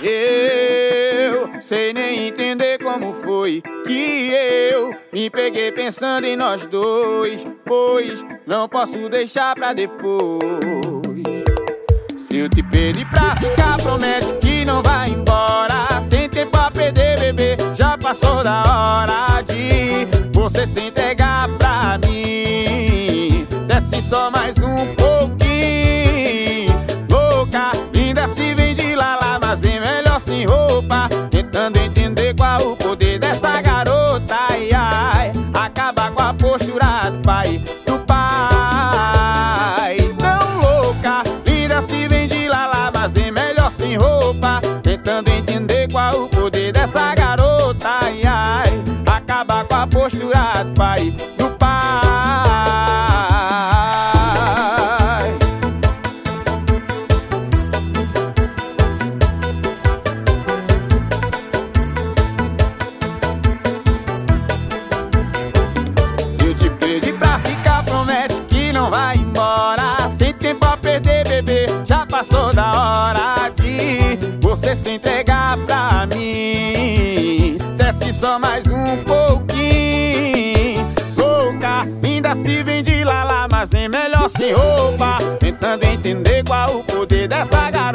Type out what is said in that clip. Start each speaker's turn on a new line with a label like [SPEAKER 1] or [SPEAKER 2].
[SPEAKER 1] Eu sei nem entender como foi que eu me peguei pensando em nós dois, pois não posso deixar pra depois. Se eu te pedir pra ficar, promete que não vai embora. Sem tempo a perder, bebê, já passou da hora de você se entregar pra mim. Desce só mais um pouquinho, louca, ainda se vem de lala, mas vem melhor sem roupa. Tentando entender qual o poder dessa garota, ai, ai, acaba com a postura do pai, do pai. Tão louca, ainda se vem de lala, mas vem melhor sem roupa. Tentando entender qual o poder dessa garota, ai, ai, acaba com a postura do pai, do pai. Se eu te pedir pra ficar, promete que não vai embora. Sem tempo a perder, bebê, já passou da hora de você se entregar pra mim. Desce só mais um pouquinho, louca, ainda se vem de lala, mas vem melhor sem roupa. Tentando entender qual o poder dessa garota.